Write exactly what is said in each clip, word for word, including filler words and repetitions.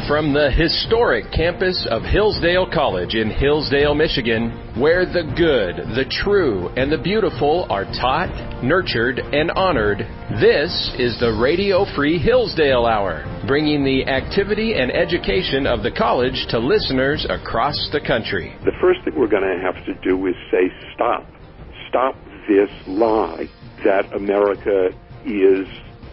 From the historic campus of Hillsdale College in Hillsdale, Michigan, where the good, the true, and the beautiful are taught, nurtured, and honored, this is the Radio Free Hillsdale Hour, bringing the activity and education of the college to listeners across the country. The first thing we're going to have to do is say stop. Stop this lie that America is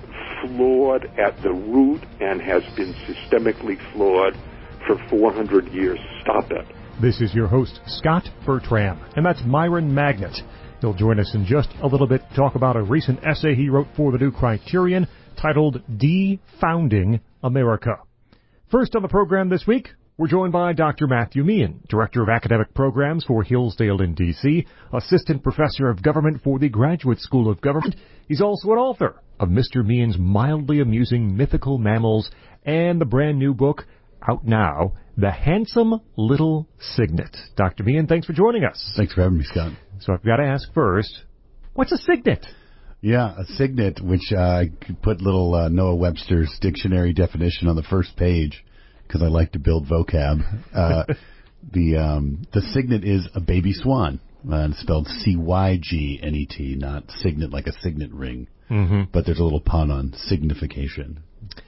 flawed at the root and has been systemically flawed for four hundred years. Stop it. This is your host, Scott Bertram, and that's Myron Magnet. He'll join us in just a little bit to talk about a recent essay he wrote for the New Criterion titled De-Founding America. First on the program this week, we're joined by Doctor Matthew Meehan, Director of Academic Programs for Hillsdale in D C, Assistant Professor of Government for the Graduate School of Government. He's also an author of Mister Meehan's mildly amusing mythical mammals and the brand new book out now, The Handsome Little Cygnet. Doctor Meehan, thanks for joining us. Thanks for having me, Scott. So I've got to ask first, what's a cygnet? Yeah, a cygnet, which uh, I could put little uh, Noah Webster's dictionary definition on the first page because I like to build vocab. Uh, the um, the cygnet is a baby swan. Uh, it's spelled C Y G N E T, not signet like a signet ring. Mm-hmm. But there's a little pun on signification.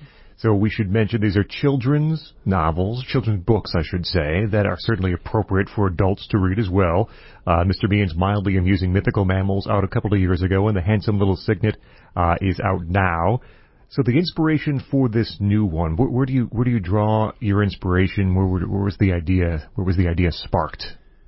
So we should mention these are children's novels, children's books, I should say, that are certainly appropriate for adults to read as well. Uh, Mister Meehan's mildly amusing mythical mammals out a couple of years ago, and The Handsome Little Cygnet uh, is out now. So the inspiration for this new one, where, where do you where do you draw your inspiration? Where, where, where was the idea? Where was the idea sparked?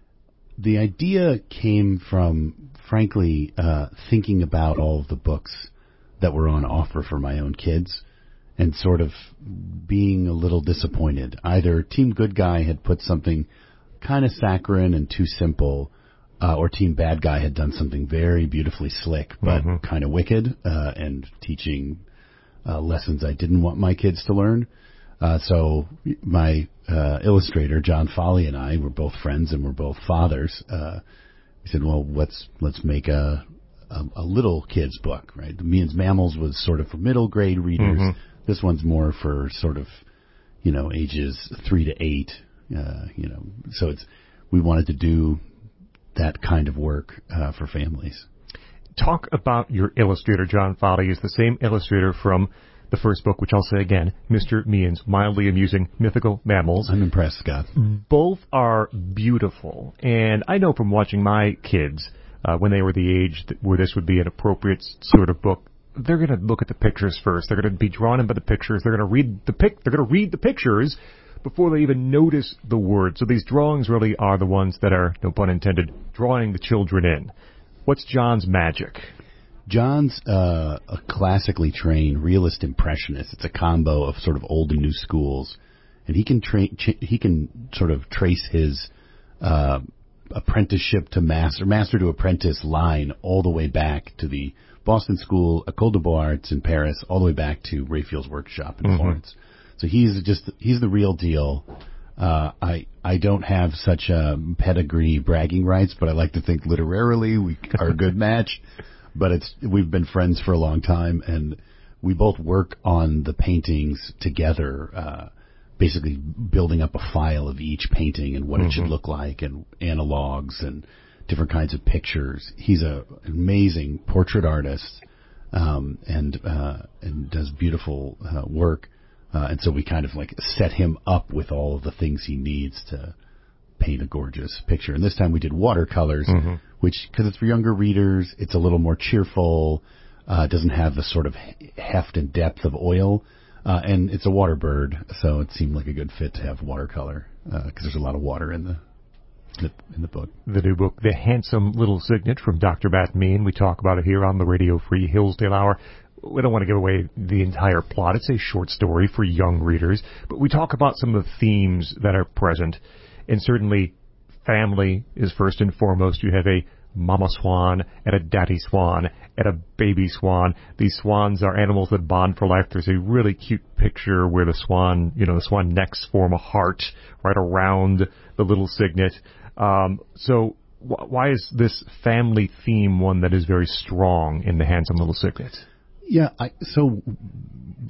The idea came from, frankly, uh, thinking about all of the books that were on offer for my own kids and sort of being a little disappointed. Either Team Good Guy had put something kind of saccharine and too simple, uh, or Team Bad Guy had done something very beautifully slick but mm-hmm. kind of wicked uh, and teaching uh, lessons I didn't want my kids to learn. Uh, so my uh, illustrator, John Foley, and I were both friends and we're both fathers. Uh, we said, well, let's let's make a, a, a little kid's book, right? Meehan's Mammals was sort of for middle grade readers. Mm-hmm. This one's more for sort of, you know, ages three to eight. Uh, you know, so it's we wanted to do that kind of work uh, for families. Talk about your illustrator, John Foley, is the same illustrator from the first book, which I'll say again, Mister Meehan's mildly amusing mythical mammals. I'm impressed, Scott. Both are beautiful, and I know from watching my kids uh, when they were the age that, where this would be an appropriate sort of book, they're going to look at the pictures first. They're going to be drawn in by the pictures. They're going to read the pic. They're going to read the pictures before they even notice the words. So these drawings really are the ones that are, no pun intended, drawing the children in. What's John's magic? John's uh, a classically trained realist impressionist. It's a combo of sort of old and new schools, and he can tra- ch- he can sort of trace his uh, apprenticeship to master, master to apprentice line all the way back to the Boston School, École des Beaux-Arts in Paris, all the way back to Raphael's workshop in mm-hmm. Florence. So he's just he's the real deal. Uh, I I don't have such a pedigree bragging rights, but I like to think literarily we are a good match. But it's we've been friends for a long time, and we both work on the paintings together, uh, basically building up a file of each painting and what mm-hmm. it should look like, and analogs and different kinds of pictures. He's a, an amazing portrait artist um, and uh, and does beautiful uh, work. Uh, and so we kind of like set him up with all of the things he needs to paint a gorgeous picture. And this time we did watercolors, mm-hmm. which, because it's for younger readers, it's a little more cheerful, uh, doesn't have the sort of heft and depth of oil, uh, and it's a water bird, so it seemed like a good fit to have watercolor, because uh, there's a lot of water in the, the in the book. The new book, The Handsome Little Cygnet, from Doctor Matt Meehan. We talk about it here on the Radio Free Hillsdale Hour. We don't want to give away the entire plot. It's a short story for young readers, but we talk about some of the themes that are present. And certainly, family is first and foremost. You have a mama swan and a daddy swan and a baby swan. These swans are animals that bond for life. There's a really cute picture where the swan, you know, the swan necks form a heart right around the little cygnet. Um, so wh- why is this family theme one that is very strong in The Handsome Little Cygnet? Yeah, I, so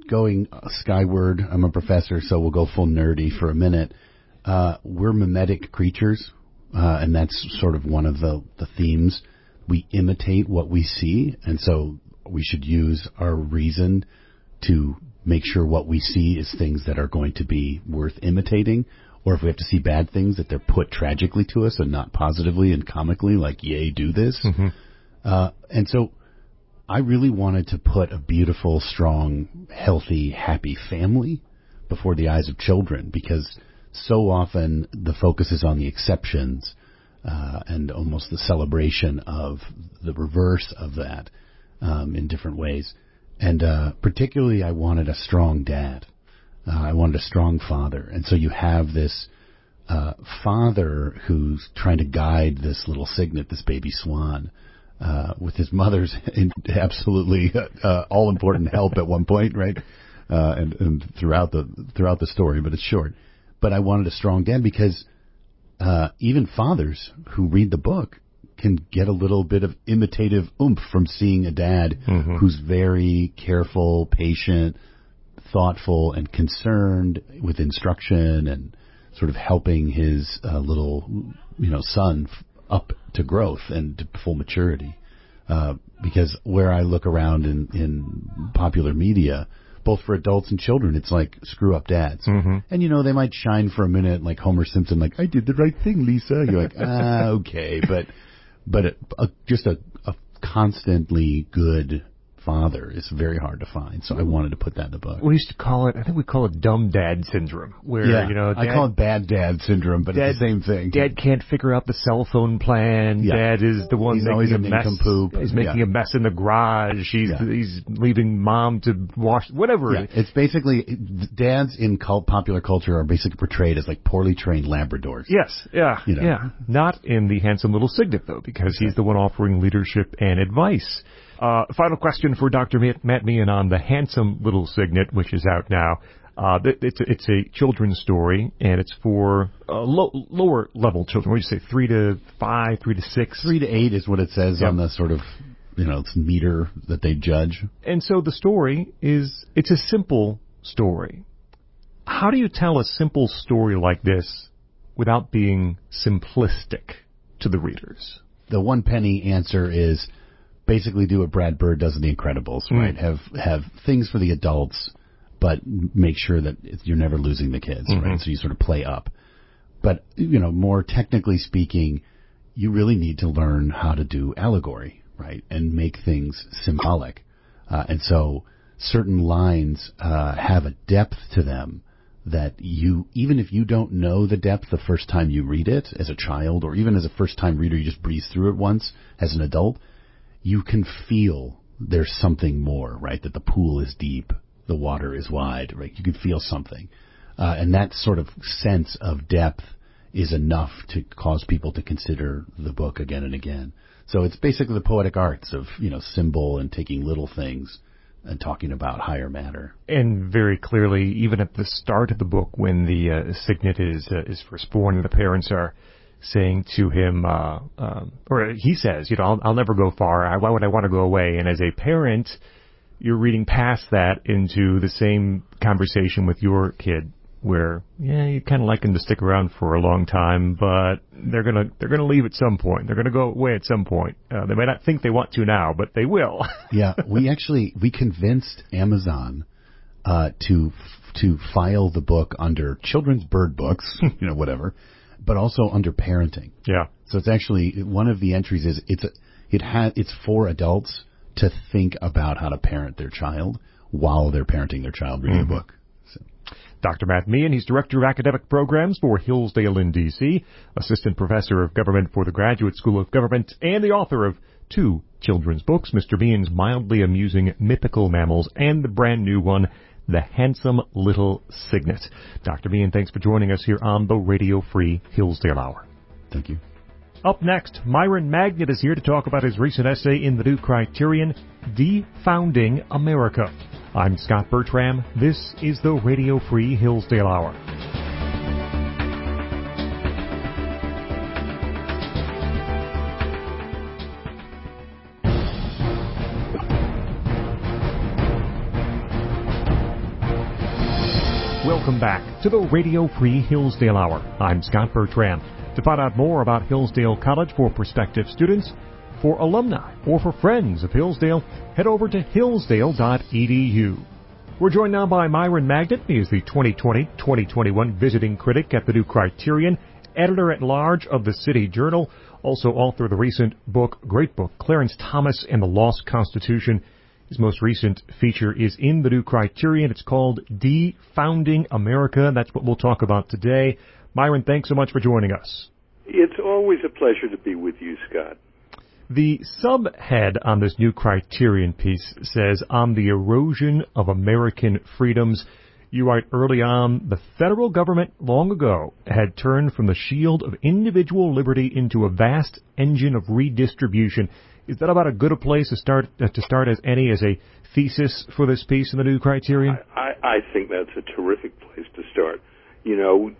going skyward, I'm a professor, so we'll go full nerdy for a minute. Uh, we're mimetic creatures, uh, and that's sort of one of the, the themes. We imitate what we see, and so we should use our reason to make sure what we see is things that are going to be worth imitating, or if we have to see bad things, that they're put tragically to us and not positively and comically, like, yay, do this. Mm-hmm. Uh, and so I really wanted to put a beautiful, strong, healthy, happy family before the eyes of children, because so often the focus is on the exceptions uh, and almost the celebration of the reverse of that um, in different ways. And uh, particularly I wanted a strong dad. Uh, I wanted a strong father. And so you have this uh, father who's trying to guide this little cygnet, this baby swan, uh, with his mother's in absolutely uh, all-important help at one point, right? Uh, and, and throughout the throughout the story, but it's short. But I wanted a strong dad because uh, even fathers who read the book can get a little bit of imitative oomph from seeing a dad mm-hmm. who's very careful, patient, thoughtful, and concerned with instruction and sort of helping his uh, little, you know, son f- up to growth and to full maturity. Uh, because where I look around in, in popular media, both for adults and children, it's like screw up dads. Mm-hmm. And, you know, they might shine for a minute like Homer Simpson, like, I did the right thing, Lisa. You're like, ah, okay. But, but a, a, just a, a constantly good father is very hard to find. So I wanted to put that in the book. We used to call it, I think we call it dumb dad syndrome, where, yeah, you know, dad, I call it bad dad syndrome, but dad, it's the same thing. Dad can't figure out the cell phone plan. Yeah. Dad is the one he's making always a mess. Poop. He's making yeah. a mess in the garage. He's, yeah. he's leaving mom to wash, whatever. Yeah. It's basically, dads in cult, popular culture are basically portrayed as like poorly trained Labradors. Yes, yeah, you know? yeah. Not in the handsome little cygnet, though, because he's the one offering leadership and advice. Uh, final question for Doctor Matt Meehan on The Handsome Little Cygnet, which is out now. Uh, it's, a, it's a children's story, and it's for uh, low, lower level children. What do you say, three to five, three to six? Three to eight is what it says yep. on the sort of, you know, it's meter that they judge. And so the story is, it's a simple story. How do you tell a simple story like this without being simplistic to the readers? The one penny answer is, basically do what Brad Bird does in The Incredibles, right? Mm. Have have things for the adults, but make sure that you're never losing the kids, mm-hmm. right? So you sort of play up. But, you know, more technically speaking, you really need to learn how to do allegory, right? And make things symbolic. Uh, and so certain lines uh, have a depth to them that you, even if you don't know the depth the first time you read it as a child, or even as a first-time reader, you just breeze through it once as an adult, you can feel there's something more, right? That the pool is deep, the water is wide, right? You can feel something. Uh, and that sort of sense of depth is enough to cause people to consider the book again and again. So it's basically the poetic arts of, you know, symbol and taking little things and talking about higher matter. And very clearly, even at the start of the book, when the uh, cygnet is uh, is first born and the parents are saying to him, uh, um, or he says, you know, I'll, I'll never go far. I, why would I want to go away? And as a parent, you're reading past that into the same conversation with your kid, where yeah, you kind of like them to stick around for a long time, but they're gonna they're gonna leave at some point. They're gonna go away at some point. Uh, they may not think they want to now, but they will. Yeah, we actually we convinced Amazon uh, to to file the book under children's bird books, you know, whatever. But also under parenting. Yeah. So it's actually, one of the entries is, it's a, it ha, it's for adults to think about how to parent their child while they're parenting their child reading mm-hmm. the book. So. Doctor Matt Meehan, he's Director of Academic Programs for Hillsdale in D C, Assistant Professor of Government for the Graduate School of Government, and the author of two children's books, Mister Meehan's mildly amusing Mythical Mammals, and the brand new one, The Handsome Little Cygnet. Doctor Meehan, thanks for joining us here on the Radio Free Hillsdale Hour. Thank you. Up next, Myron Magnet is here to talk about his recent essay in the New Criterion, Defounding America. I'm Scott Bertram. This is the Radio Free Hillsdale Hour. welcome back to the Radio Free Hillsdale Hour. I'm Scott Bertram. To find out more about Hillsdale College for prospective students, for alumni, or for friends of Hillsdale, head over to hillsdale dot e d u. We're joined now by Myron Magnet. He is the twenty twenty twenty twenty-one visiting critic at the New Criterion, editor-at-large of the City Journal, also author of the recent book, great book, Clarence Thomas and the Lost Constitution. His most recent feature is in the New Criterion. It's called Defounding America. That's what we'll talk about today. Myron, thanks so much for joining us. It's always a pleasure to be with you, Scott. The subhead on this New Criterion piece says, on the erosion of American freedoms. You write, early on, the federal government long ago had turned from the shield of individual liberty into a vast engine of redistribution. Is that about as good a place to start uh, to start as any as a thesis for this piece in the New Criterion? I, I, I think that's a terrific place to start. You know,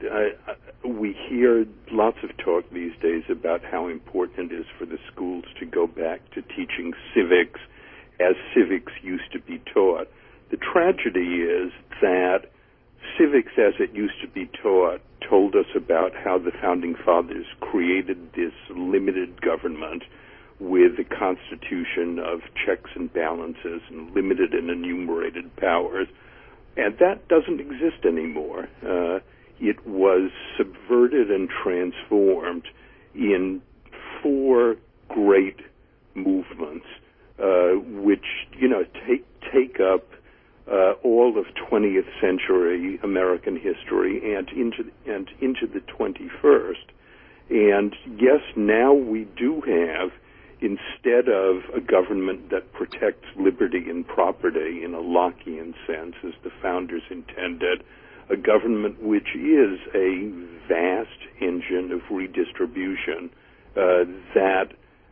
I, we hear lots of talk these days about how important it is for the schools to go back to teaching civics as civics used to be taught. The tragedy is that civics as it used to be taught told us about how the Founding Fathers created this limited government with a constitution of checks and balances and limited and enumerated powers. And that doesn't exist anymore. Uh, it was subverted and transformed in four great movements, uh, which, you know, take, take up Uh, all of twentieth century American history and into and into the twenty-first. And yes, now we do have, instead of a government that protects liberty and property in a Lockean sense, as the founders intended, a government which is a vast engine of redistribution uh, that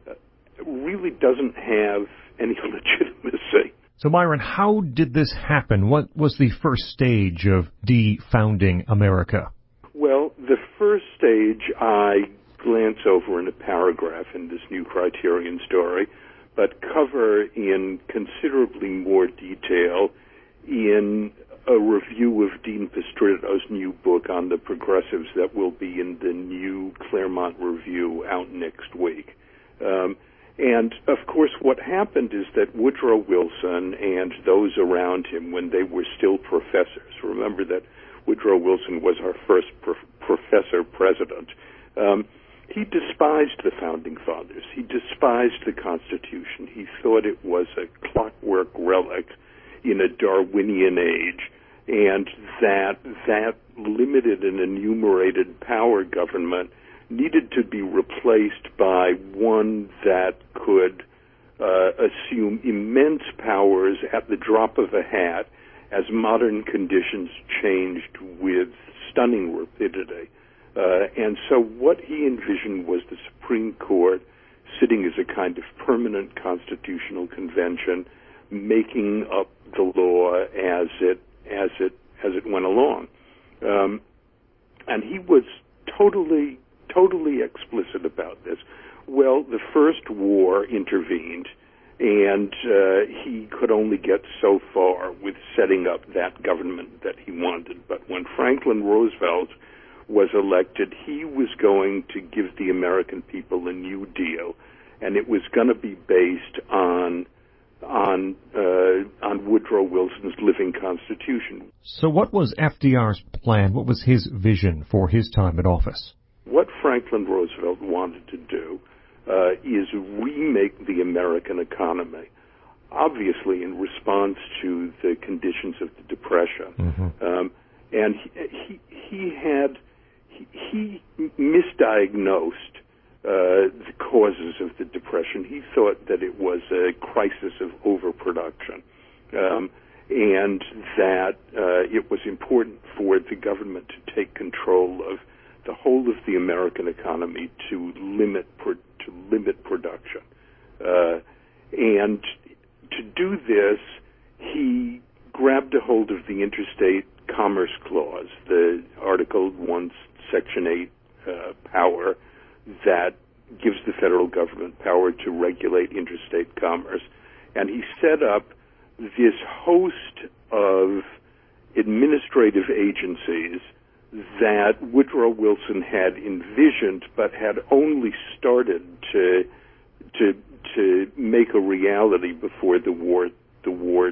really doesn't have any legitimacy. So, Myron, how did this happen? What was the first stage of defounding America? Well, the first stage I glance over in a paragraph in this New Criterion story, but cover in considerably more detail in a review of Dean Pistrito's new book on the progressives that will be in the new Claremont Review out next week. Um, And, of course, what happened is that Woodrow Wilson and those around him, when they were still professors, remember that Woodrow Wilson was our first pro- professor president, um, he despised the Founding Fathers. He despised the Constitution. He thought it was a clockwork relic in a Darwinian age, and that that limited and enumerated power government needed to be replaced by one that could uh, assume immense powers at the drop of a hat as modern conditions changed with stunning rapidity. Uh, and so what he envisioned was the Supreme Court sitting as a kind of permanent constitutional convention, making up the law as it as it as it went along. Um, and he was totally totally explicit about this. Well, the First War intervened, and uh, he could only get so far with setting up that government that he wanted. But when Franklin Roosevelt was elected, he was going to give the American people a new deal, and it was going to be based on on uh, on Woodrow Wilson's living Constitution. So what was F D R's plan? What was his vision for his time in office? What Franklin Roosevelt wanted to do uh, is remake the American economy, obviously in response to the conditions of the Depression. Mm-hmm. Um, and he, he, he had, he, he misdiagnosed uh, the causes of the Depression. He thought that it was a crisis of overproduction, um, and that uh, it was important for the government to take control of the whole of the American economy to limit pro- to limit production, uh, and to do this, he grabbed a hold of the Interstate Commerce Clause, the Article One, Section Eight uh, power that gives the federal government power to regulate interstate commerce, and he set up this host of administrative agencies that Woodrow Wilson had envisioned, but had only started to to to make a reality before the war the war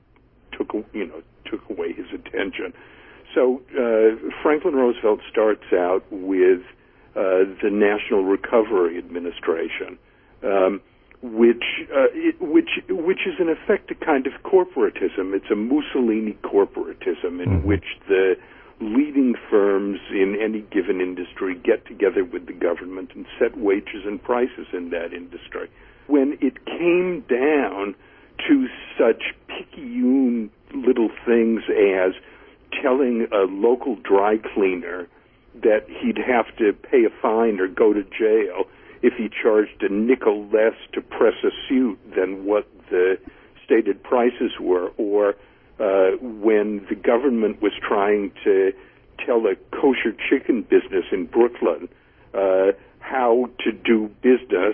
took you know took away his attention. So uh, Franklin Roosevelt starts out with uh, the National Recovery Administration, um, which uh, it, which which is in effect a kind of corporatism. It's a Mussolini corporatism in mm-hmm. which the leading firms in any given industry get together with the government and set wages and prices in that industry. When it came down to such picayune little things as telling a local dry cleaner that he'd have to pay a fine or go to jail if he charged a nickel less to press a suit than what the stated prices were, or uh, when the government was trying to tell a kosher chicken business in Brooklyn uh, how to do business,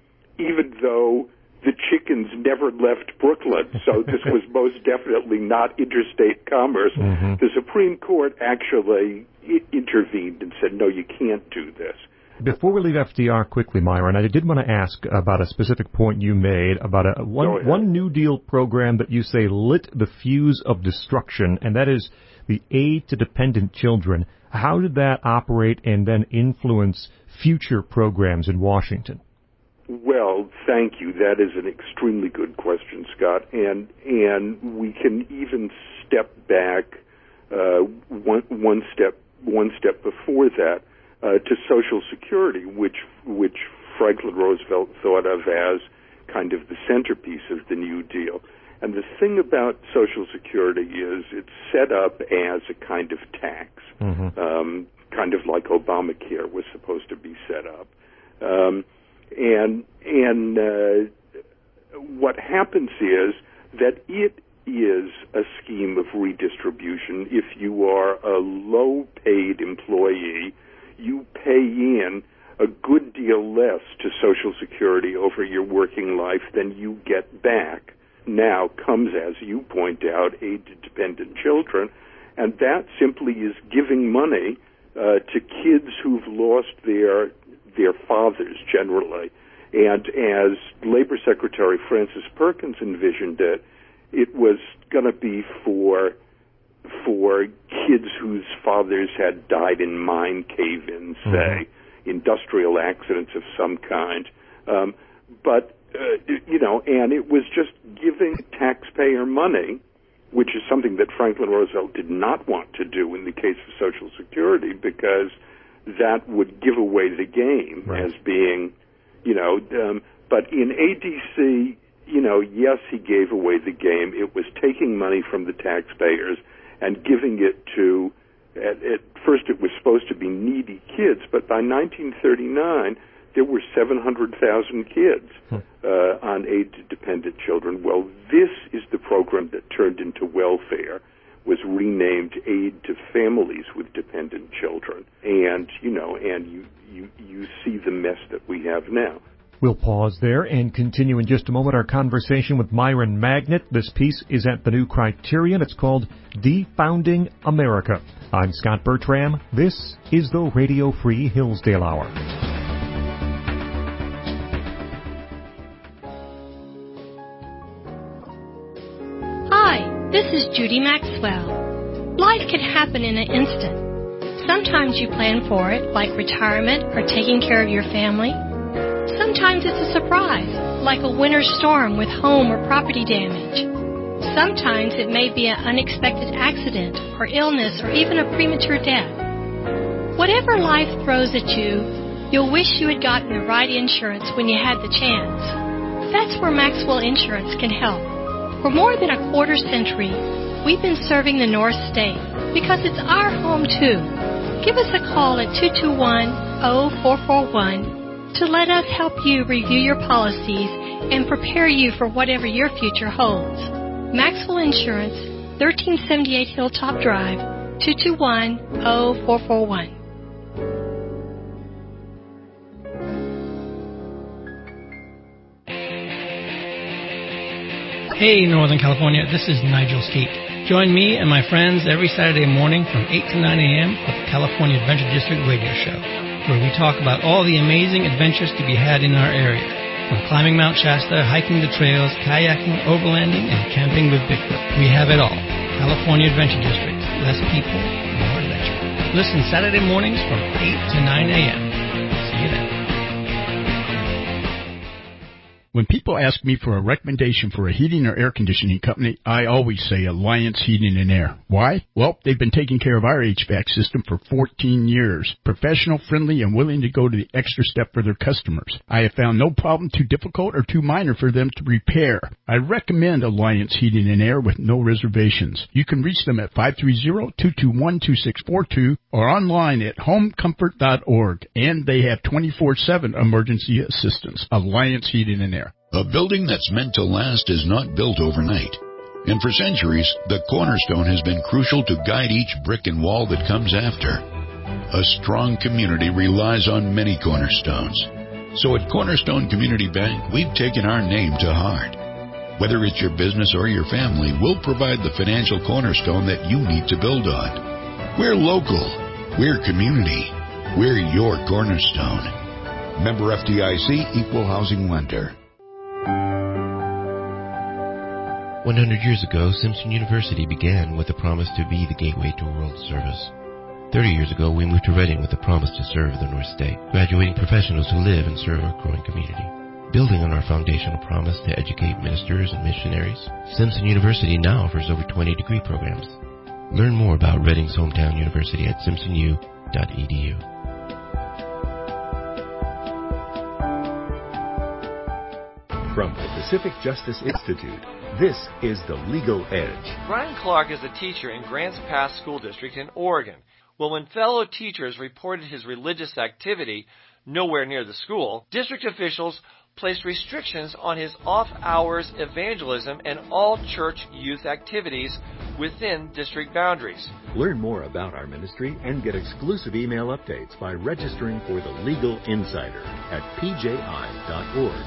even though the chickens never left Brooklyn, so this was most definitely not interstate commerce. Mm-hmm. The Supreme Court actually I- intervened and said, no, you can't do this. Before we leave F D R quickly, Myron, I did want to ask about a specific point you made about a one, one New Deal program that you say lit the fuse of destruction, and that is the aid to dependent children. How did that operate and then influence future programs in Washington? Well, thank you. That is an extremely good question, Scott. And and we can even step back uh, one, one step one step before that uh, to Social Security, which which Franklin Roosevelt thought of as kind of the centerpiece of the New Deal. And the thing about Social Security is it's set up as a kind of tax, mm-hmm. um, kind of like Obamacare was supposed to be set up. Um, And and uh, what happens is that it is a scheme of redistribution. If you are a low-paid employee, you pay in a good deal less to Social Security over your working life than you get back. Now comes, as you point out, aid to dependent children, and that simply is giving money uh, to kids who've lost their their fathers generally. And as Labor Secretary Francis Perkins envisioned it, it was going to be for for kids whose fathers had died in mine cave-ins, say, mm-hmm. industrial accidents of some kind. Um, but, uh, you know, and it was just giving taxpayer money, which is something that Franklin Roosevelt did not want to do in the case of Social Security, because that would give away the game right. as being, you know, um, but in A D C, you know, yes, he gave away the game. It was taking money from the taxpayers and giving it to, at, at first it was supposed to be needy kids, but by nineteen thirty-nine, there were seven hundred thousand kids uh, on aid to dependent children. Well, this is the program that turned into welfare, was renamed Aid to Families with Dependent Children. And, you know, and you, you, you see the mess that we have now. We'll pause there and continue in just a moment our conversation with Myron Magnet. This piece is at the New Criterion. It's called Defounding America. I'm Scott Bertram. This is the Radio Free Hillsdale Hour. Hi, this is Judy Maxwell. Life can happen in an instant. Sometimes you plan for it, like retirement or taking care of your family. Sometimes it's a surprise, like a winter storm with home or property damage. Sometimes it may be an unexpected accident or illness or even a premature death. Whatever life throws at you, you'll wish you had gotten the right insurance when you had the chance. That's where Maxwell Insurance can help. For more than a quarter century, we've been serving the North State because it's our home too. Give us a call at two two one, oh four four one to let us help you review your policies and prepare you for whatever your future holds. Maxwell Insurance, thirteen seventy-eight Hilltop Drive, two two one, oh four four one. Hey, Northern California, this is Nigel Skeet. Join me and my friends every Saturday morning from eight to nine a.m. for the California Adventure District radio show, where we talk about all the amazing adventures to be had in our area, from climbing Mount Shasta, hiking the trails, kayaking, overlanding, and camping with Bigfoot. We have it all. California Adventure District. Less people, more adventure. Listen Saturday mornings from eight to nine a.m. See you then. When people ask me for a recommendation for a heating or air conditioning company, I always say Alliance Heating and Air. Why? Well, they've been taking care of our H V A C system for fourteen years. Professional, friendly, and willing to go to the extra step for their customers. I have found no problem too difficult or too minor for them to repair. I recommend Alliance Heating and Air with no reservations. You can reach them at five three zero, two two one, two six four two or online at home comfort dot org. And they have twenty-four seven emergency assistance. Alliance Heating and Air. A building that's meant to last is not built overnight. And for centuries, the cornerstone has been crucial to guide each brick and wall that comes after. A strong community relies on many cornerstones. So at Cornerstone Community Bank, we've taken our name to heart. Whether it's your business or your family, we'll provide the financial cornerstone that you need to build on. We're local. We're community. We're your cornerstone. Member F D I C, Equal Housing Lender. one hundred years ago, Simpson University began with a promise to be the gateway to world service. thirty years ago, we moved to Reading with a promise to serve the North State, graduating professionals who live and serve our growing community. Building on our foundational promise to educate ministers and missionaries, Simpson University now offers over twenty degree programs. Learn more about Reading's hometown university at simpson u dot e d u. From the Pacific Justice Institute, this is The Legal Edge. Brian Clark is a teacher in Grants Pass School District in Oregon. Well, when fellow teachers reported his religious activity nowhere near the school, district officials placed restrictions on his off-hours evangelism and all church youth activities within district boundaries. Learn more about our ministry and get exclusive email updates by registering for The Legal Insider at p j i dot org.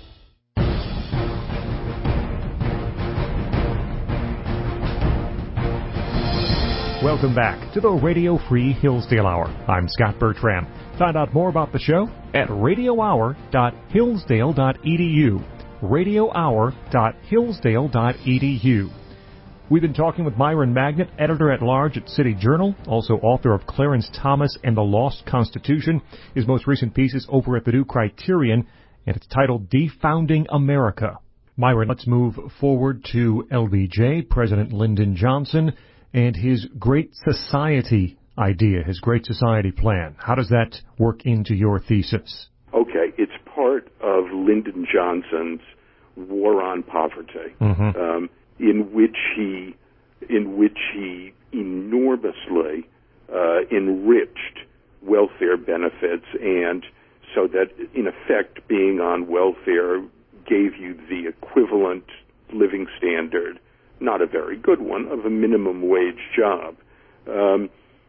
Welcome back to the Radio Free Hillsdale Hour. I'm Scott Bertram. Find out more about the show at radio hour dot hillsdale dot e d u. radio hour dot hillsdale dot e d u. We've been talking with Myron Magnet, editor-at-large at City Journal, also author of Clarence Thomas and the Lost Constitution. His most recent piece is over at the New Criterion, and it's titled Defounding America. Myron, let's move forward to L B J, President Lyndon Johnson, and his Great Society idea, his Great Society plan. How does that work into your thesis? Okay, it's part of Lyndon Johnson's War on Poverty, mm-hmm. um, in which he, in which he enormously uh, enriched welfare benefits, and so that in effect, being on welfare gave you the equivalent living standard, not a very good one, of a minimum wage job. Um,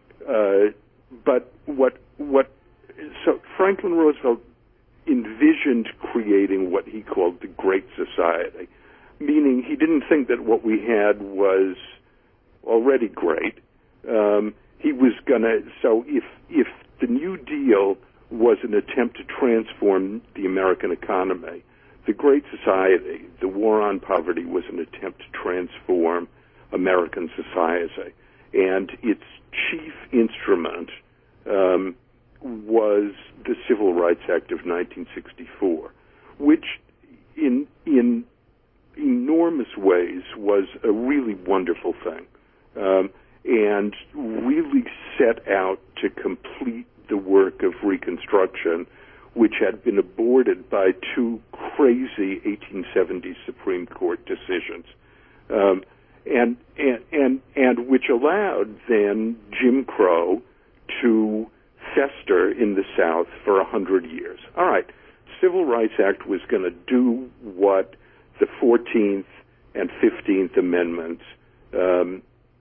uh, but what what so Franklin Roosevelt envisioned creating what he called the Great Society, meaning he didn't think that what we had was already great. Um, he was gonna so if if the New Deal was an attempt to transform the American economy, the Great Society, the War on Poverty, was an attempt to transform American society. And its chief instrument um, was the Civil Rights Act of nineteen sixty-four, which in in enormous ways was a really wonderful thing, um, and really set out to complete the work of Reconstruction, which had been aborted by two crazy eighteen seventies Supreme Court decisions, um, and, and and and which allowed then Jim Crow to fester in the South for a hundred years. All right, Civil Rights Act was going to do what the fourteenth and fifteenth Amendments um,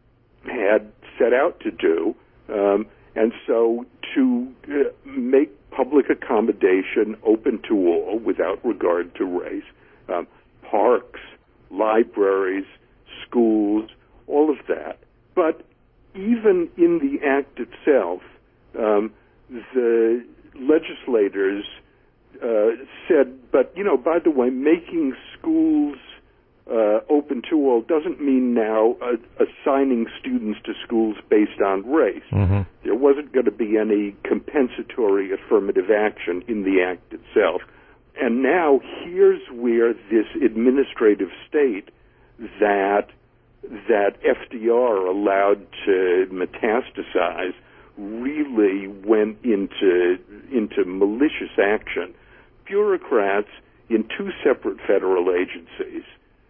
had set out to do, um, and so to uh, make public accommodation open to all without regard to race, um, parks, libraries, schools, all of that. But even in the act itself, um, the legislators uh, said, but, you know, by the way, making schools uh, open to all doesn't mean now uh, assigning students to schools based on race. Mm-hmm. There wasn't going to be any compensatory affirmative action in the act itself. And now here's where this administrative state that that F D R allowed to metastasize really went into into malicious action. Bureaucrats in two separate federal agencies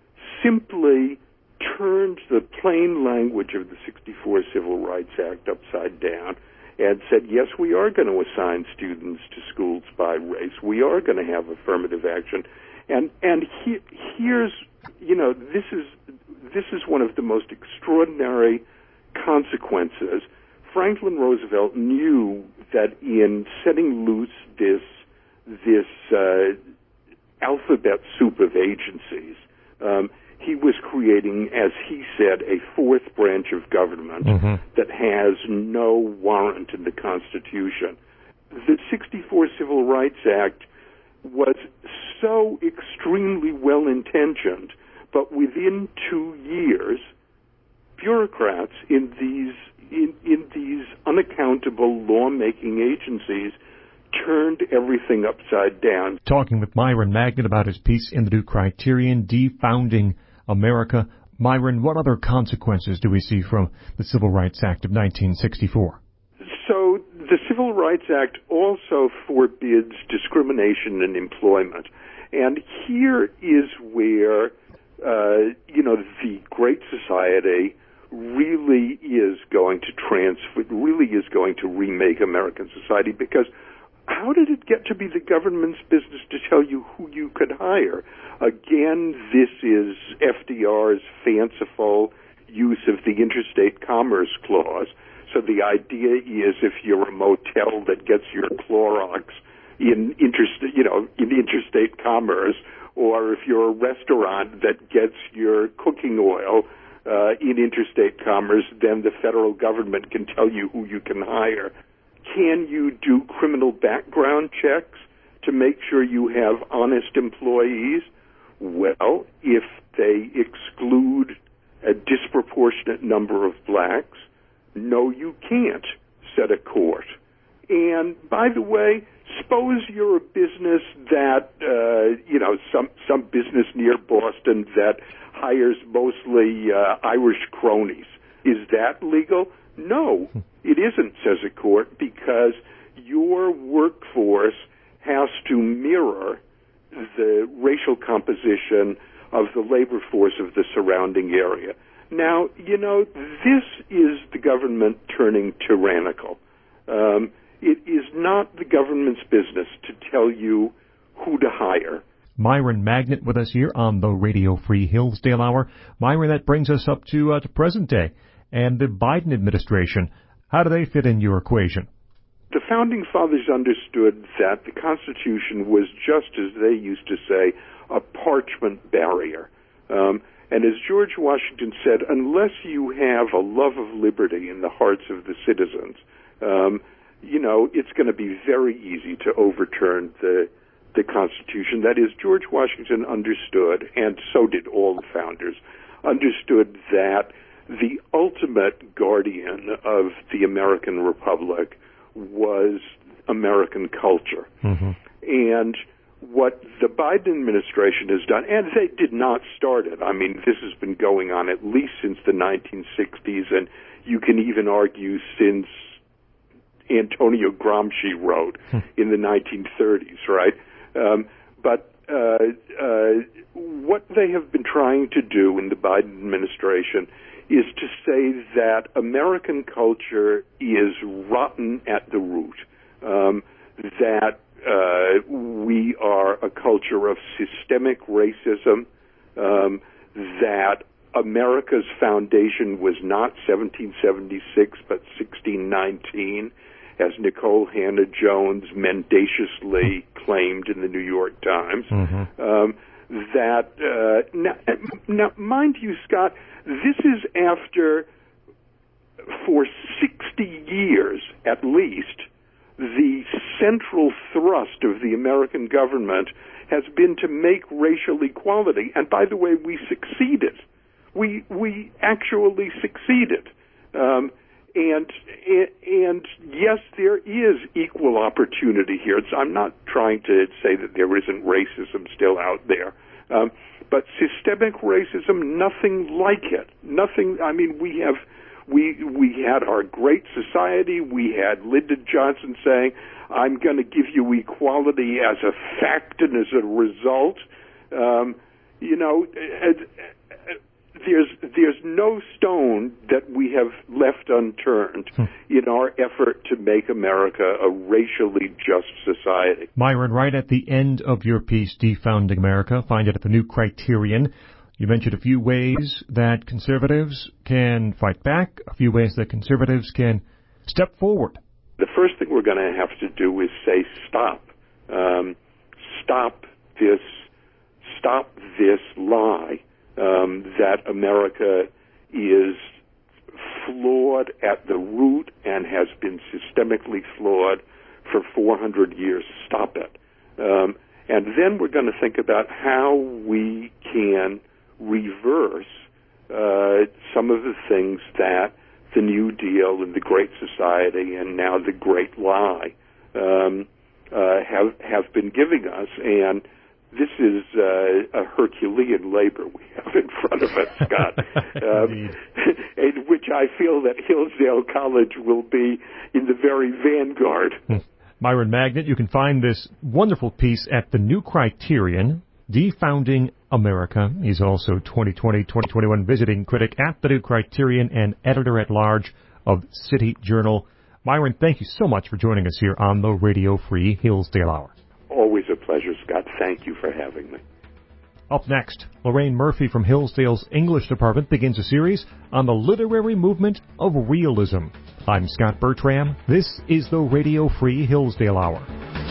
simply turned the plain language of the sixty-four Civil Rights Act upside down and said, yes, we are going to assign students to schools by race. We are going to have affirmative action. And and he, here's, you know, this is this is one of the most extraordinary consequences. Franklin Roosevelt knew that in setting loose this this uh, alphabet soup of agencies, um, he was creating, as he said, a fourth branch of government mm-hmm. that has no warrant in the Constitution. The sixty-four Civil Rights Act was so extremely well-intentioned, but within two years, bureaucrats in these in, in these unaccountable lawmaking agencies turned everything upside down. Talking with Myron Magnet about his piece in the New Criterion, Defounding America. Myron, what other consequences do we see from the Civil Rights Act of nineteen sixty-four? So the Civil Rights Act also forbids discrimination in employment. And here is where, uh, you know, the Great Society really is going to transfer, really is going to remake American society, because how did it get to be the government's business to tell you who you could hire? Again, this is F D R's fanciful use of the Interstate Commerce Clause. So the idea is if you're a motel that gets your Clorox in interstate, you know, in interstate commerce, or if you're a restaurant that gets your cooking oil uh, in interstate commerce, then the federal government can tell you who you can hire. Can you do criminal background checks to make sure you have honest employees? Well, if they exclude a disproportionate number of blacks, no, you can't, said a court. And by the way, suppose you're a business that, uh, you know, some, some business near Boston that hires mostly uh, Irish cronies. Is that legal? No, it isn't, says a court, because your workforce has to mirror the racial composition of the labor force of the surrounding area. Now, you know, this is the government turning tyrannical. Um, it is not the government's business to tell you who to hire. Myron Magnet with us here on the Radio Free Hillsdale Hour. Myron, that brings us up to, uh, to present day. And the Biden administration, how do they fit in your equation? The Founding Fathers understood that the Constitution was just, as they used to say, a parchment barrier. Um, and as George Washington said, unless you have a love of liberty in the hearts of the citizens, um, you know, it's going to be very easy to overturn the the Constitution. That is, George Washington understood, and so did all the founders, understood that the ultimate guardian of the American Republic was American culture. Mm-hmm. And what the Biden administration has done, and they did not start it. I mean, this has been going on at least since the nineteen sixties, and you can even argue since Antonio Gramsci wrote in the nineteen thirties, right? Um, but uh, uh, what they have been trying to do in the Biden administration is to say that American culture is rotten at the root, um, that uh, we are a culture of systemic racism, um, that America's foundation was not seventeen seventy-six but sixteen nineteen, as Nicole Hannah-Jones mendaciously claimed in the New York Times, mm-hmm. um, that, uh, now, now, mind you, Scott, this is after, for sixty years at least, the central thrust of the American government has been to make racial equality. And by the way, we succeeded. We we actually succeeded. Um, and and yes, there is equal opportunity here. It's, I'm not trying to say that there isn't racism still out there. Um, but systemic racism, nothing like it. Nothing, I mean, we have, we, we had our great society. We had Lyndon Johnson saying, I'm going to give you equality as a fact and as a result. Um, you know, uh, uh, there's, there's no stone that we have left unturned hmm. in our effort to make America a racially just society. Myron, right at the end of your piece, Defounding America, find it at the New Criterion. You mentioned a few ways that conservatives can fight back, a few ways that conservatives can step forward. The first thing we're going to have to do is say stop. Um, stop this, stop this lie. Um, that America is flawed at the root and has been systemically flawed for four hundred years. Stop it. Um, and then we're going to think about how we can reverse uh, some of the things that the New Deal and the Great Society and now the Great Lie um, uh, have have been giving us. And this is uh, a Herculean labor we have in front of us, Scott, um, in which I feel that Hillsdale College will be in the very vanguard. Myron Magnet, you can find this wonderful piece at the New Criterion, Defounding America. He's also twenty twenty twenty twenty-one visiting critic at the New Criterion and editor-at-large of City Journal. Myron, thank you so much for joining us here on the Radio Free Hillsdale Hour. Always a pleasure, Scott. Thank you for having me. Up next, Lorraine Murphy from Hillsdale's English Department begins a series on the literary movement of realism. I'm Scott Bertram. This is the Radio Free Hillsdale Hour.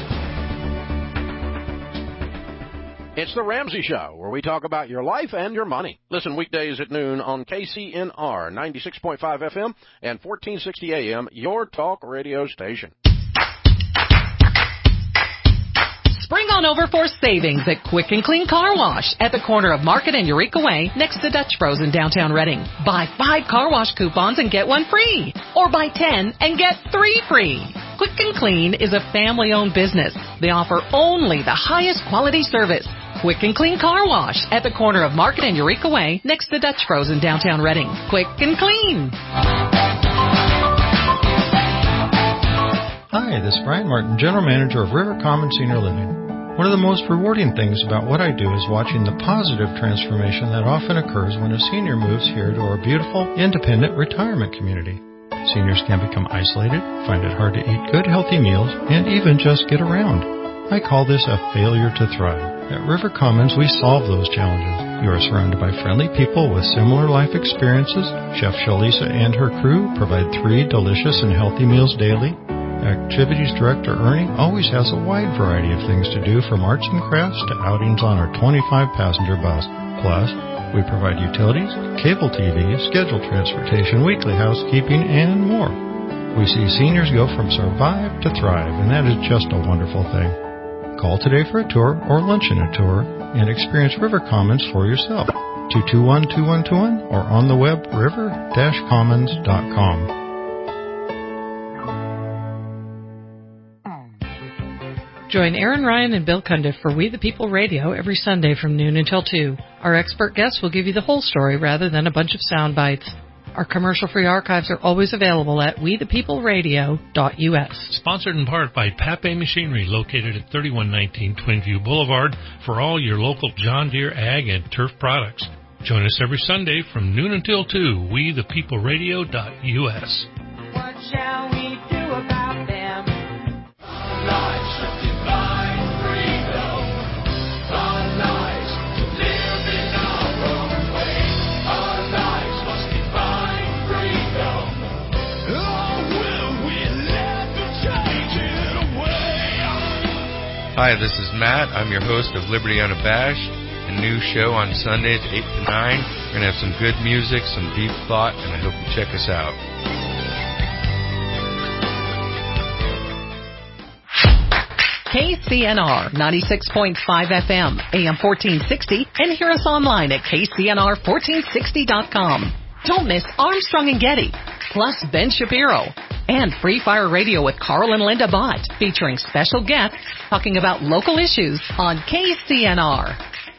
It's the Ramsey Show, where we talk about your life and your money. Listen weekdays at noon on K C N R ninety-six point five F M and fourteen sixty A M, your talk radio station. Spring on over for savings at Quick and Clean Car Wash at the corner of Market and Eureka Way next to Dutch Bros in downtown Reading. Buy five car wash coupons and get one free. Or buy ten and get three free. Quick and Clean is a family-owned business. They offer only the highest quality service. Quick and Clean Car Wash at the corner of Market and Eureka Way next to Dutch Bros in downtown Reading. Quick and Clean. Hi, this is Brian Martin, General Manager of River Commons Senior Living. One of the most rewarding things about what I do is watching the positive transformation that often occurs when a senior moves here to our beautiful, independent retirement community. Seniors can become isolated, find it hard to eat good, healthy meals, and even just get around. I call this a failure to thrive. At River Commons, we solve those challenges. You are surrounded by friendly people with similar life experiences. Chef Shalisa and her crew provide three delicious and healthy meals daily. Activities Director Ernie always has a wide variety of things to do, from arts and crafts to outings on our twenty-five passenger bus. Plus, we provide utilities, cable T V, scheduled transportation, weekly housekeeping, and more. We see seniors go from survive to thrive, and that is just a wonderful thing. Call today for a tour or luncheon a tour and experience River Commons for yourself. two two one, two one two one or on the web river dash commons dot com. Join Aaron Ryan and Bill Cundiff for We the People Radio every Sunday from noon until two. Our expert guests will give you the whole story rather than a bunch of sound bites. Our commercial-free archives are always available at we the people radio dot U S. Sponsored in part by Pape Machinery, located at thirty-one nineteen Twinview Boulevard, for all your local John Deere ag and turf products. Join us every Sunday from noon until two, we the people radio dot U S. What shall we do about them? Lives of divine freedom. Our lives to live in our own way. Our lives must be divine freedom. Oh, will we let them change it away? Hi, this is Matt. I'm your host of Liberty Unabashed. a new show on Sundays, eight to nine. We're going to have some good music, some deep thought, and I hope you check us out. K C N R ninety-six point five F M, A M fourteen sixty, and hear us online at K C N R fourteen sixty dot com. Don't miss Armstrong and Getty, plus Ben Shapiro, and Free Fire Radio with Carl and Linda Bott, featuring special guests talking about local issues on K C N R.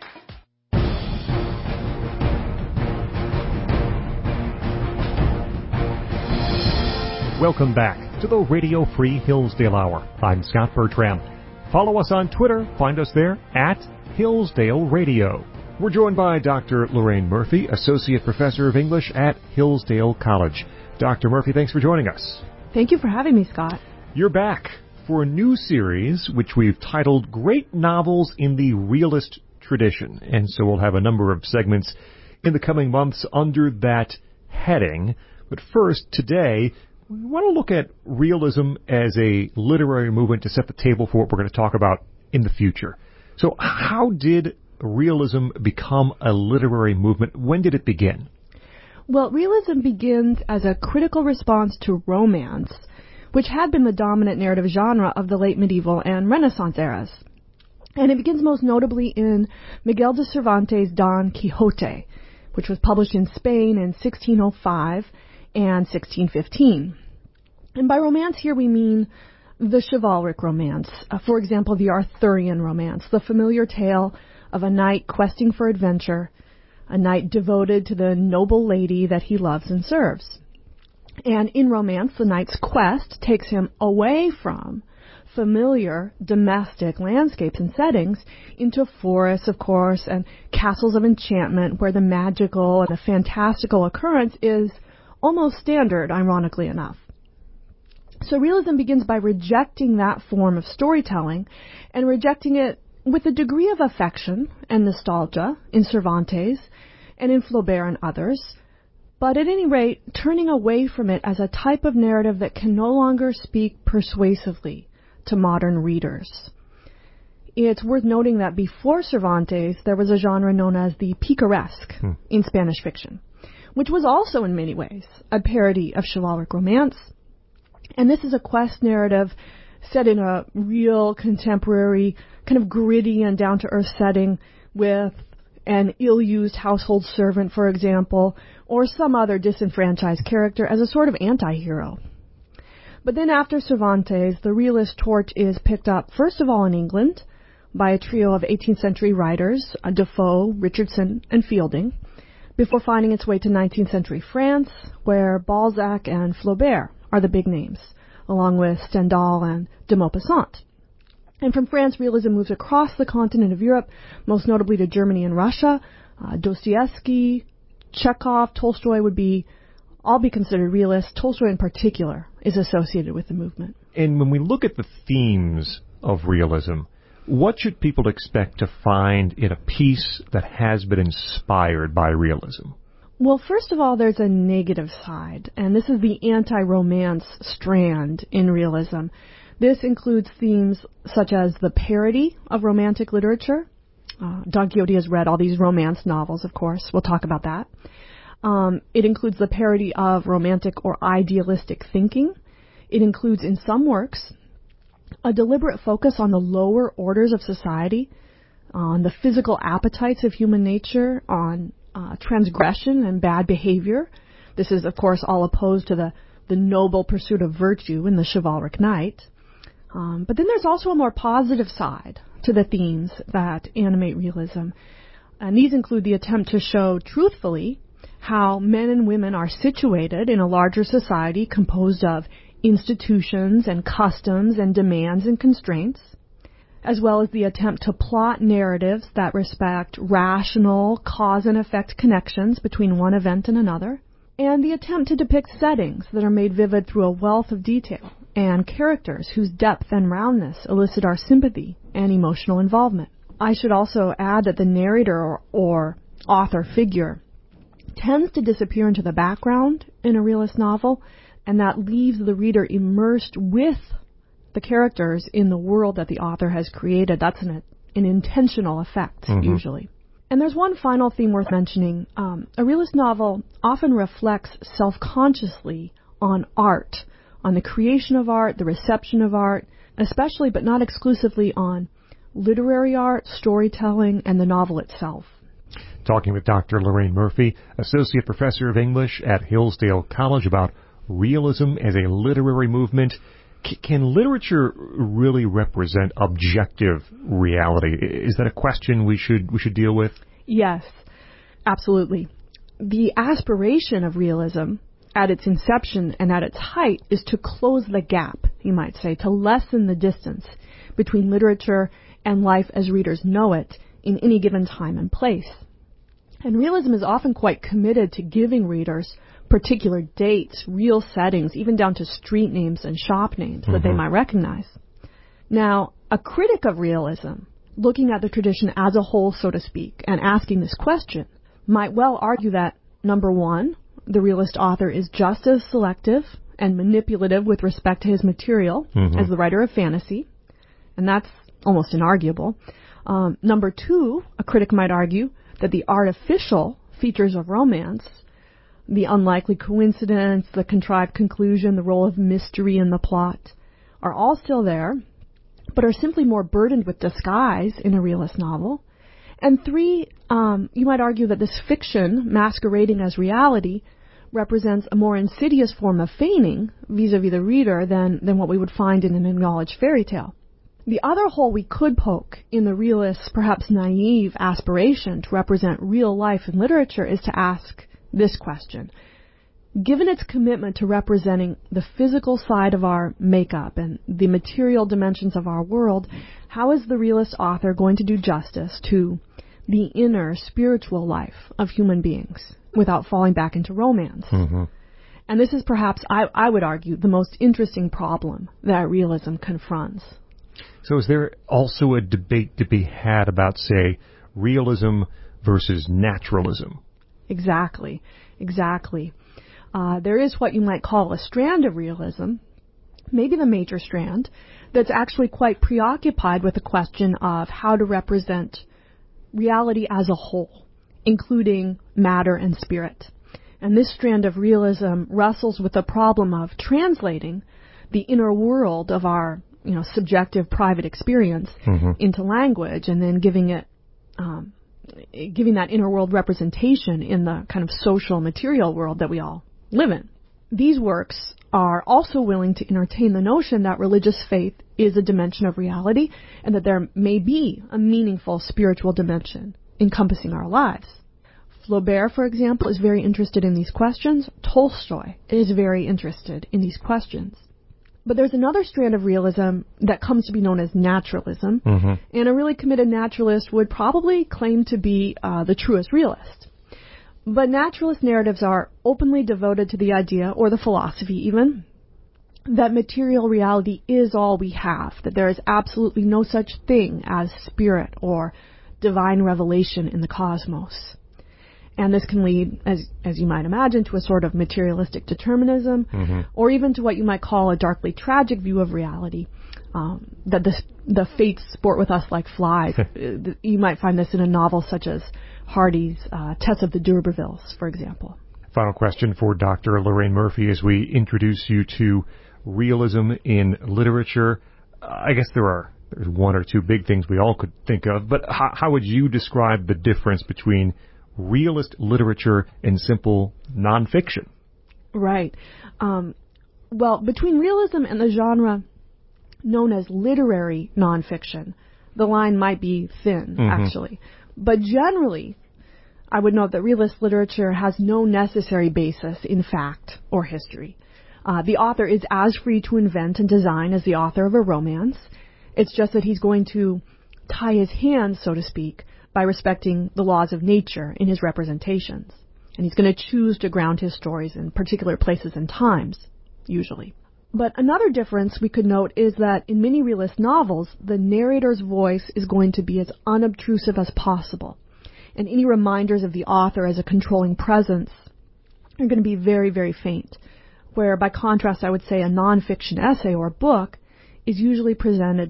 Welcome back to the Radio Free Hillsdale Hour. I'm Scott Bertram. Follow us on Twitter. Find us there at Hillsdale Radio. We're joined by Doctor Lorraine Murphy, Associate Professor of English at Hillsdale College. Doctor Murphy, thanks for joining us. Thank you for having me, Scott. You're back for a new series which we've titled Great Novels in the Realist Tradition. And so we'll have a number of segments in the coming months under that heading. But first, today, we want to look at realism as a literary movement to set the table for what we're going to talk about in the future. So how did realism become a literary movement? When did it begin? Well, realism begins as a critical response to romance, which had been the dominant narrative genre of the late medieval and Renaissance eras. And it begins most notably in Miguel de Cervantes' Don Quixote, which was published in Spain in sixteen oh five and sixteen fifteen. And by romance here we mean the chivalric romance. Uh, for example, the Arthurian romance, the familiar tale of a knight questing for adventure, a knight devoted to the noble lady that he loves and serves. And in romance, the knight's quest takes him away from familiar domestic landscapes and settings into forests, of course, and castles of enchantment where the magical and the fantastical occurrence is almost standard, ironically enough. So realism begins by rejecting that form of storytelling and rejecting it with a degree of affection and nostalgia in Cervantes and in Flaubert and others, but at any rate, turning away from it as a type of narrative that can no longer speak persuasively to modern readers. It's worth noting that before Cervantes, there was a genre known as the picaresque hmm. in Spanish fiction, which was also in many ways a parody of chivalric romance. And this is a quest narrative set in a real contemporary, kind of gritty and down-to-earth setting with an ill-used household servant, for example, or some other disenfranchised character as a sort of anti-hero. But then after Cervantes, the realist torch is picked up, first of all in England, by a trio of eighteenth century writers, Defoe, Richardson, and Fielding, before finding its way to nineteenth century France, where Balzac and Flaubert are the big names, along with Stendhal and de Maupassant. And from France, realism moves across the continent of Europe, most notably to Germany and Russia. Uh, Dostoevsky, Chekhov, Tolstoy would be all be considered realists. Tolstoy in particular is associated with the movement. And when we look at the themes of realism, what should people expect to find in a piece that has been inspired by realism? Well, first of all, there's a negative side, and this is the anti-romance strand in realism. This includes themes such as the parody of romantic literature. Uh, Don Quixote has read all these romance novels, of course. We'll talk about that. Um, it includes the parody of romantic or idealistic thinking. It includes, in some works, a deliberate focus on the lower orders of society, on the physical appetites of human nature, on uh, transgression and bad behavior. This is, of course, all opposed to the, the noble pursuit of virtue in the chivalric knight. Um, but then there's also a more positive side to the themes that animate realism. And these include the attempt to show truthfully how men and women are situated in a larger society composed of institutions and customs and demands and constraints, as well as the attempt to plot narratives that respect rational cause and effect connections between one event and another, and the attempt to depict settings that are made vivid through a wealth of detail and characters whose depth and roundness elicit our sympathy and emotional involvement. I should also add that the narrator or, or author figure tends to disappear into the background in a realist novel, and that leaves the reader immersed with the characters in the world that the author has created. That's an, an intentional effect, mm-hmm. usually. And there's one final theme worth mentioning. Um, a realist novel often reflects self-consciously on art, on the creation of art, the reception of art, especially but not exclusively on literary art, storytelling, and the novel itself. Talking with Doctor Lorraine Murphy, Associate Professor of English at Hillsdale College, about realism as a literary movement. C- can literature really represent objective reality? Is that a question we should we should deal with? Yes, absolutely. The aspiration of realism at its inception and at its height is to close the gap, you might say, to lessen the distance between literature and life as readers know it in any given time and place. And realism is often quite committed to giving readers particular dates, real settings, even down to street names and shop names mm-hmm. that they might recognize. Now, a critic of realism, looking at the tradition as a whole, so to speak, and asking this question, might well argue that, number one, the realist author is just as selective and manipulative with respect to his material mm-hmm. as the writer of fantasy, and that's almost inarguable. Um, number two, a critic might argue that the artificial features of romance, the unlikely coincidence, the contrived conclusion, the role of mystery in the plot, are all still there, but are simply more burdened with disguise in a realist novel. And three, um, you might argue that this fiction, masquerading as reality, represents a more insidious form of feigning vis-a-vis the reader than, than what we would find in an acknowledged fairy tale. The other hole we could poke in the realist's perhaps naive aspiration to represent real life in literature is to ask this question. Given its commitment to representing the physical side of our makeup and the material dimensions of our world, how is the realist author going to do justice to the inner spiritual life of human beings without falling back into romance? Mm-hmm. And this is perhaps, I, I would argue, the most interesting problem that realism confronts. So is there also a debate to be had about, say, realism versus naturalism? Exactly, exactly. Uh, there is what you might call a strand of realism, maybe the major strand, that's actually quite preoccupied with the question of how to represent reality as a whole, including matter and spirit. And this strand of realism wrestles with the problem of translating the inner world of our you know, subjective private experience mm-hmm. into language and then giving it, um, giving that inner world representation in the kind of social material world that we all live in. These works are also willing to entertain the notion that religious faith is a dimension of reality and that there may be a meaningful spiritual dimension encompassing our lives. Flaubert, for example, is very interested in these questions. Tolstoy is very interested in these questions. But there's another strand of realism that comes to be known as naturalism, mm-hmm. and a really committed naturalist would probably claim to be uh, the truest realist. But naturalist narratives are openly devoted to the idea, or the philosophy even, that material reality is all we have, that there is absolutely no such thing as spirit or divine revelation in the cosmos. And this can lead, as as you might imagine, to a sort of materialistic determinism, mm-hmm. or even to what you might call a darkly tragic view of reality, um, that the, the fates sport with us like flies. You might find this in a novel such as Hardy's uh, Tess of the D'Urbervilles, for example. Final question for Doctor Lorraine Murphy as we introduce you to realism in literature. I guess there are there's one or two big things we all could think of, but how, how would you describe the difference between realist literature and simple nonfiction? Right. Um, well, between realism and the genre known as literary nonfiction, the line might be thin, mm-hmm. actually. But generally, I would note that realist literature has no necessary basis in fact or history. Uh, the author is as free to invent and design as the author of a romance. It's just that he's going to tie his hands, so to speak, by respecting the laws of nature in his representations. And he's going to choose to ground his stories in particular places and times, usually. But another difference we could note is that in many realist novels, the narrator's voice is going to be as unobtrusive as possible. And any reminders of the author as a controlling presence are going to be very, very faint. Where, by contrast, I would say a nonfiction essay or book is usually presented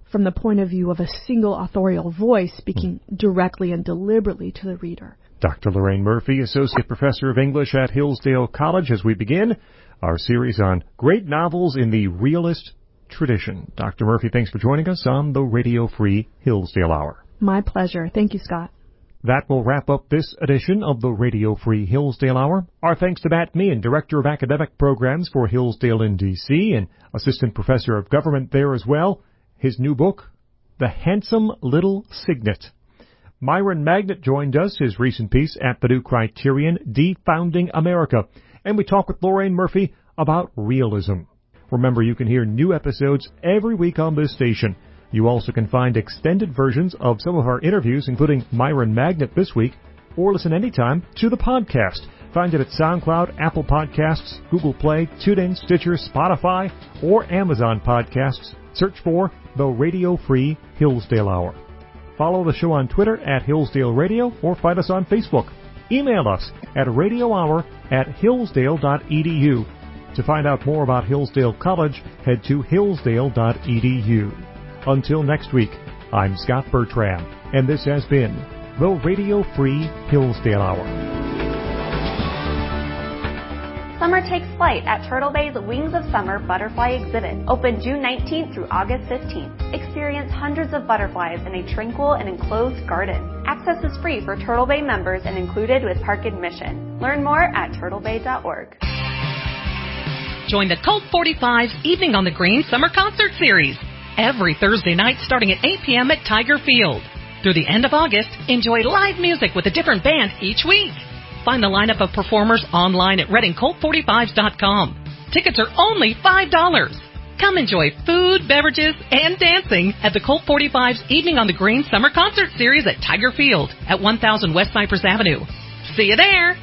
from the point of view of a single authorial voice speaking directly and deliberately to the reader. Doctor Lorraine Murphy, Associate Professor of English at Hillsdale College, as we begin our series on great novels in the realist tradition. Doctor Murphy, thanks for joining us on the Radio Free Hillsdale Hour. My pleasure. Thank you, Scott. That will wrap up this edition of the Radio Free Hillsdale Hour. Our thanks to Matt Meehan, Director of Academic Programs for Hillsdale in D C and Assistant Professor of Government there as well. His new book, The Handsome Little Signet. Myron Magnet joined us, his recent piece at the New Criterion, Defounding America. And we talk with Lorraine Murphy about realism. Remember, you can hear new episodes every week on this station. You also can find extended versions of some of our interviews, including Myron Magnet this week, or listen anytime to the podcast. Find it at SoundCloud, Apple Podcasts, Google Play, TuneIn, Stitcher, Spotify, or Amazon Podcasts. Search for the Radio Free Hillsdale Hour. Follow the show on Twitter at Hillsdale Radio or find us on Facebook. Email us at radiohour at hillsdale dot e d u. To find out more about Hillsdale College, head to hillsdale dot e d u. Until next week, I'm Scott Bertram, and this has been the Radio Free Hillsdale Hour. Summer takes flight at Turtle Bay's Wings of Summer Butterfly Exhibit, open June nineteenth through August fifteenth. Experience hundreds of butterflies in a tranquil and enclosed garden. Access is free for Turtle Bay members and included with park admission. Learn more at turtle bay dot org. Join the Colt forty-five's Evening on the Green Summer Concert Series. Every Thursday night starting at eight p.m. at Tiger Field. Through the end of August, enjoy live music with a different band each week. Find the lineup of performers online at reading colt forty-fives dot com. Tickets are only five dollars. Come enjoy food, beverages, and dancing at the Colt forty-five's Evening on the Green Summer Concert Series at Tiger Field at one thousand West Cypress Avenue. See you there!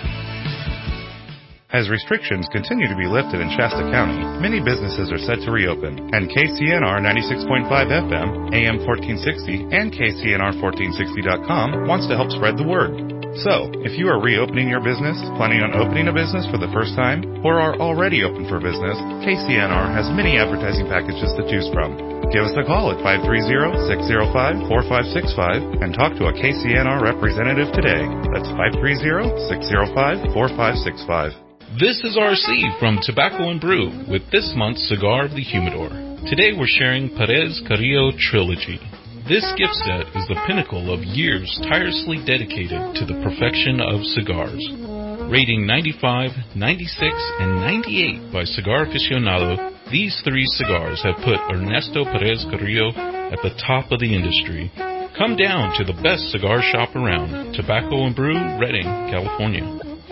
As restrictions continue to be lifted in Shasta County, many businesses are set to reopen, and K C N R ninety-six point five F M, A M fourteen sixty, and K C N R fourteen sixty dot com wants to help spread the word. So, if you are reopening your business, planning on opening a business for the first time, or are already open for business, K C N R has many advertising packages to choose from. Give us a call at five three zero, six zero five, four five six five and talk to a K C N R representative today. That's five three zero, six zero five, four five six five. This is R C from Tobacco and Brew with this month's Cigar of the Humidor. Today we're sharing Perez Carrillo Trilogy. This gift set is the pinnacle of years tirelessly dedicated to the perfection of cigars. Rating ninety-five, ninety-six, and ninety-eight by Cigar Aficionado, these three cigars have put Ernesto Perez Carrillo at the top of the industry. Come down to the best cigar shop around, Tobacco and Brew, Redding, California.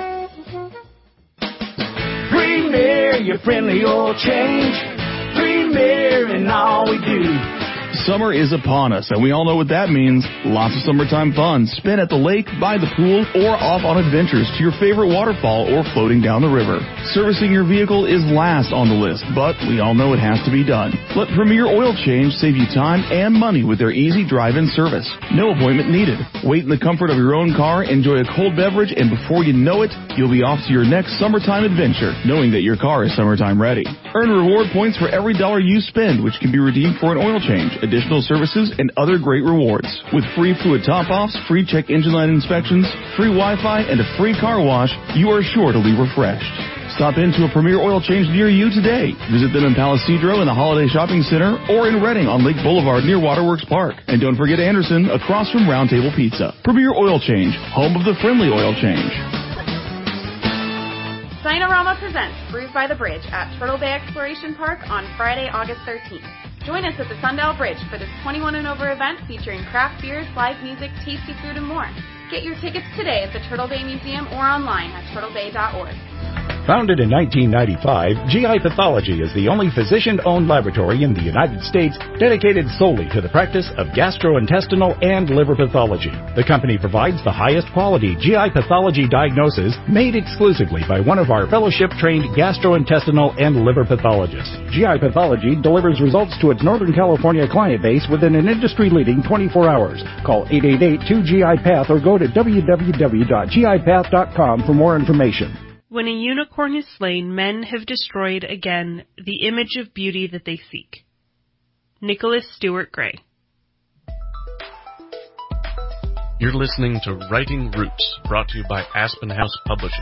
Premier, your friendly oil change. Premier in all we do. Summer is upon us, and we all know what that means. Lots of summertime fun. Spent at the lake, by the pool, or off on adventures to your favorite waterfall or floating down the river. Servicing your vehicle is last on the list, but we all know it has to be done. Let Premier Oil Change save you time and money with their easy drive-in service. No appointment needed. Wait in the comfort of your own car, enjoy a cold beverage, and before you know it, you'll be off to your next summertime adventure, knowing that your car is summertime ready. Earn reward points for every dollar you spend, which can be redeemed for an oil change, additional services, and other great rewards. With free fluid top-offs, free check engine light inspections, free Wi-Fi, and a free car wash, you are sure to leave refreshed. Stop into a Premier Oil Change near you today. Visit them in Palisadro in the Holiday Shopping Center or in Redding on Lake Boulevard near Waterworks Park. And don't forget Anderson across from Round Table Pizza. Premier Oil Change, home of the friendly oil change. Sinorama presents Brews by the Bridge at Turtle Bay Exploration Park on Friday, August thirteenth. Join us at the Sundial Bridge for this twenty-one and over event featuring craft beers, live music, tasty food, and more. Get your tickets today at the Turtle Bay Museum or online at turtle bay dot org. Founded in nineteen ninety-five, G I Pathology is the only physician-owned laboratory in the United States dedicated solely to the practice of gastrointestinal and liver pathology. The company provides the highest quality G I pathology diagnosis made exclusively by one of our fellowship-trained gastrointestinal and liver pathologists. G I Pathology delivers results to its Northern California client base within an industry-leading twenty-four hours. Call eight eight eight, two G I Path or go to w w w dot g i path dot com for more information. When a unicorn is slain, men have destroyed again the image of beauty that they seek. Nicholas Stewart Gray. You're listening to Writing Roots, brought to you by Aspen House Publishing.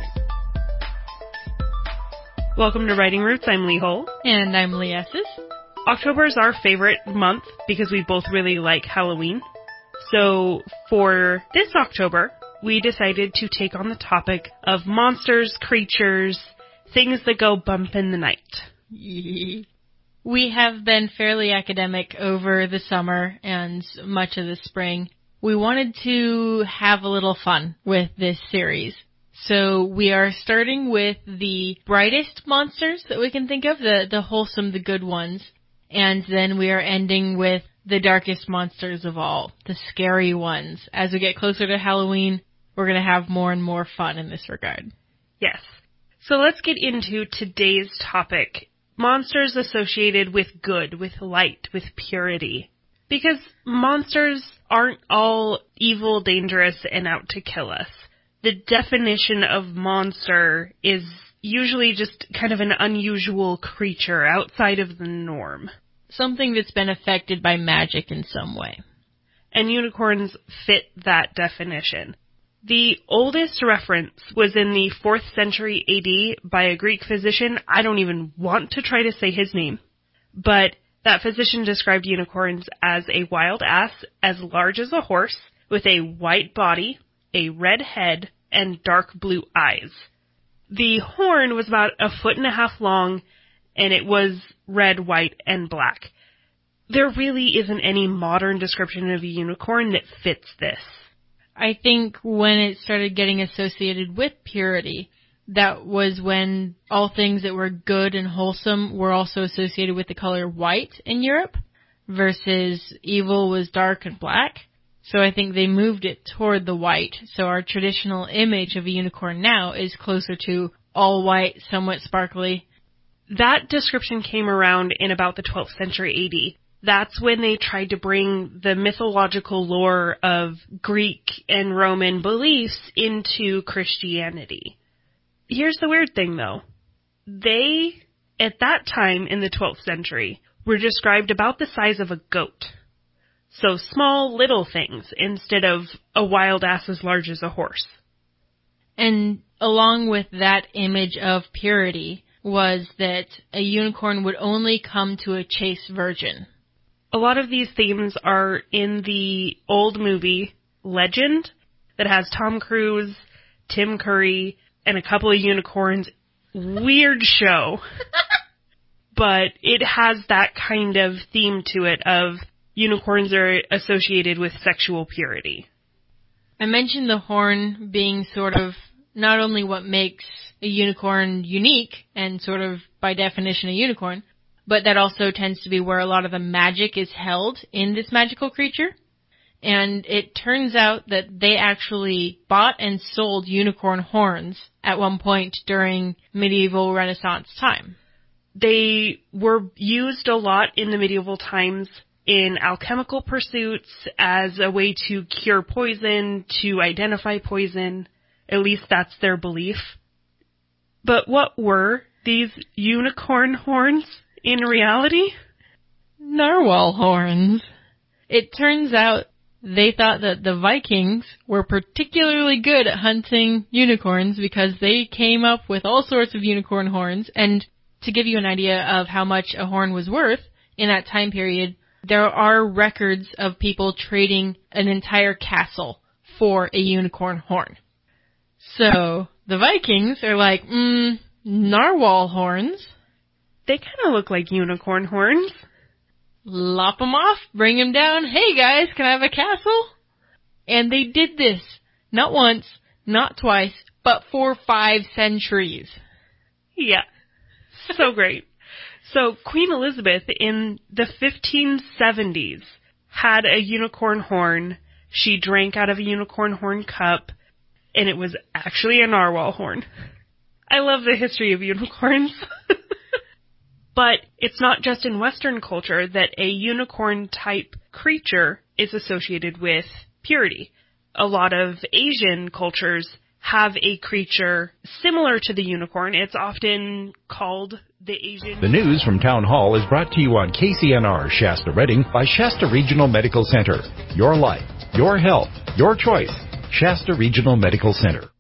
Welcome to Writing Roots. I'm Lee Hull. And I'm Lee Esses. October is our favorite month because we both really like Halloween. So for this October, we decided to take on the topic of monsters, creatures, things that go bump in the night. We have been fairly academic over the summer and much of the spring. We wanted to have a little fun with this series. So we are starting with the brightest monsters that we can think of, the, the wholesome, the good ones. And then we are ending with the darkest monsters of all, the scary ones. As we get closer to Halloween, we're going to have more and more fun in this regard. Yes. So let's get into today's topic. Monsters associated with good, with light, with purity. Because monsters aren't all evil, dangerous, and out to kill us. The definition of monster is usually just kind of an unusual creature outside of the norm. Something that's been affected by magic in some way. And unicorns fit that definition. The oldest reference was in the fourth century A D by a Greek physician. I don't even want to try to say his name. But that physician described unicorns as a wild ass as large as a horse, with a white body, a red head, and dark blue eyes. The horn was about a foot and a half long, and it was red, white, and black. There really isn't any modern description of a unicorn that fits this. I think when it started getting associated with purity, that was when all things that were good and wholesome were also associated with the color white in Europe, versus evil was dark and black. So I think they moved it toward the white. So our traditional image of a unicorn now is closer to all white, somewhat sparkly. That description came around in about the twelfth century A D. That's when they tried to bring the mythological lore of Greek and Roman beliefs into Christianity. Here's the weird thing, though. They, at that time in the twelfth century, were described about the size of a goat. So small, little things, instead of a wild ass as large as a horse. And along with that image of purity was that a unicorn would only come to a chaste virgin. A lot of these themes are in the old movie Legend that has Tom Cruise, Tim Curry, and a couple of unicorns. Weird show. But it has that kind of theme to it of unicorns are associated with sexual purity. I mentioned the horn being sort of not only what makes a unicorn unique and sort of by definition a unicorn, but that also tends to be where a lot of the magic is held in this magical creature. And it turns out that they actually bought and sold unicorn horns at one point during medieval Renaissance time. They were used a lot in the medieval times in alchemical pursuits as a way to cure poison, to identify poison. At least that's their belief. But what were these unicorn horns in reality? Narwhal horns. It turns out they thought that the Vikings were particularly good at hunting unicorns because they came up with all sorts of unicorn horns. And to give you an idea of how much a horn was worth in that time period, there are records of people trading an entire castle for a unicorn horn. So the Vikings are like, mm, narwhal horns. They kind of look like unicorn horns. Lop them off, bring them down. Hey guys, can I have a castle? And they did this not once, not twice, but for five centuries. Yeah. So great. So Queen Elizabeth in the fifteen seventies had a unicorn horn. She drank out of a unicorn horn cup, and it was actually a narwhal horn. I love the history of unicorns. But it's not just in Western culture that a unicorn-type creature is associated with purity. A lot of Asian cultures have a creature similar to the unicorn. It's often called the Asian... The news from Town Hall is brought to you on K C N R Shasta Redding by Shasta Regional Medical Center. Your life, your health, your choice. Shasta Regional Medical Center.